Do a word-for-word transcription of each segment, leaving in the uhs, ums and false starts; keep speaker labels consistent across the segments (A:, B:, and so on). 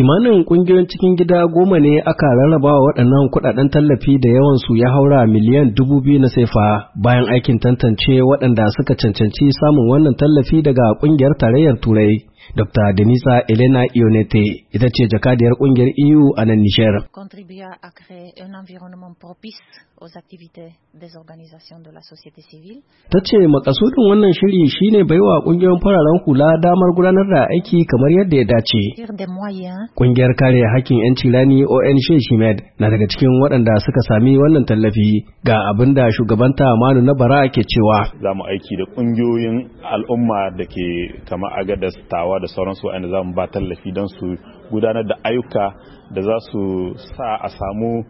A: Kimanin ƙungiyoyin cikin gida goma ne aka rarraba wa waɗannan kuɗaɗen tallafi da yawansu ya haura miliyan dubu biyu na sefa bayan aikin tantance waɗanda suka cancanci samun wannan tallafi daga ƙungiyar tarayyar Turai. Dokta Denisa Elena Ionete ita ce jakadiyar ƙungiyar E U a nan Nijar. Ta ce makasudin wannan shiri shine baiwa ƙungiyoyin fararen hula damar gudanar da aiki kamar yadda ya dace. Ƙungiyar kare hakkin 'yanci rani O N G Shimed na daga cikin waɗanda suka sami wannan tallafi ga abin da shugabanta Manu na Bara ke cewa.
B: Za mu aiki da ƙungiyoyin al'umma da ke kama Agadas, Tawa da sauransu wanda za mu ba tallafi don su gudanar da ayyuka da za su sa a samu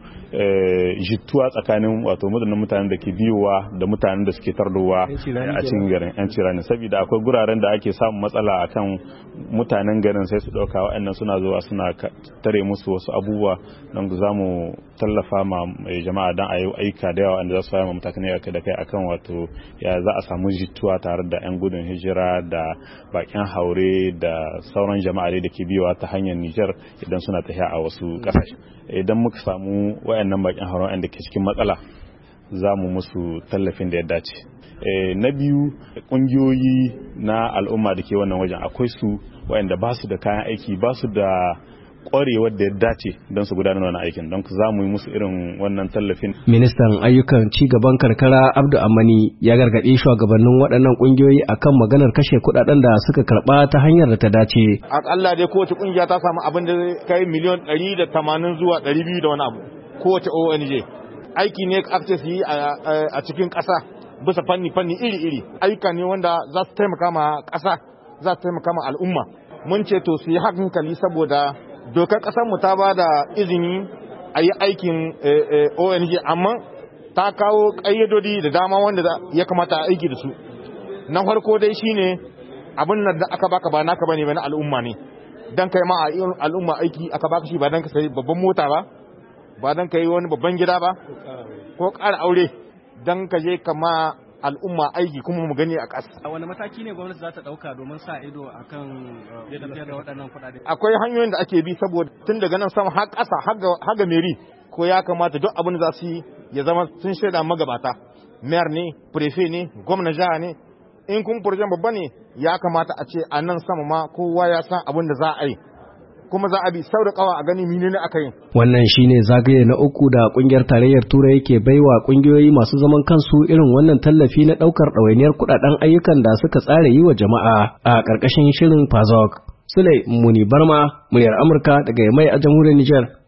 B: jituwa tsakanin wato mutanen da ke biyowa da mutanen da suke tardowa a cikin garin yan cirani, saboda akwai guraren da ake samun matsala akan mutanen garin sai su ɗauka waɗannan suna zuwa suna tare musu wasu abubuwa don za mu tallafa ma jama'a don a yi ayyuka da yawa wanda za su fara matakan yaka da kai akan wato ya za a samu jituwa tare da yan gudun hijira da bakin haure da sauran jama'a da ke biyowa ta hanyar Nijar idan suna tafiya a wasu ƙasashe. Idan muka samu wayannan bakin haure wanda ke cikin matsala za mu musu tallafin da ya dace. Na biyu, ƙungiyoyi na al'umma da ke wannan wajen akwai su wayanda ba su da kayan aiki, ba su da ƙwarewar da ya dace don su gudanar wannan aikin, don za mu yi musu irin wannan tallafin.
A: Ministan ayyukan ci gaban karkara Abdu Amani ya gargaɗi shugabannin waɗannan ƙungiyoyi akan maganar kashe kuɗaɗen da suka karɓa ta hanyar da ta dace.
C: Akalla dai kowace ƙungiya ta samu abin da kai miliyon ɗari da tamanin zuwa ɗari biyu da wani abu kowace O N G. Aiki ne aka su yi a cikin ƙasa bisa fanni-fanni iri-iri. Ayyuka ne wanda za su taimaka ma ƙasa, za su taimaka ma al'umma. Mun ce to su yi hankali saboda dokar mu ta ba da izini a yi aikin O N G, amma ta kawo ƙayyadodi da dama wanda ya kamata a aiki da su. Na farko dai shine abin da aka baka ba naka bane ba na al'umma ne, dan kai ma al'umma aiki aka baka shi ba dan ka sai babban mota ba, ba dan ka yi wani babban gida ba ko ƙara aure, dan ka je kama al'umma aiki kuma mu gani a ƙasa.
A: A wani mataki ne gwamnati za ta ɗauka domin sa ido a kan tafiyar da waɗannan kuɗaɗe?
C: Akwai hanyoyin da ake bi saboda tun daga nan sama har ƙasa har ga meri ko ya kamata duk abin da za su yi ya zama sun shaida magabata. Mayor ne, prefe ne, gwamnan jiha ne. In kun furjan babba ne ya kamata a ce a nan sama ma kowa ya san abin da za a yi. kuma za a bi sau da kawa a gani menene aka yi.
A: Wannan shine zagaye na uku da kungiyar tarayyar Turai ke baiwa kungiyoyi masu zaman kansu irin wannan tallafi na daukar ɗawainiyar kudaden ayyukan da suka tsara yi wa jama'a a ƙarƙashin shirin P A Z O K. Sule Muni Barma, muryar Amurka daga Yamai a jamhuriyar Nijar.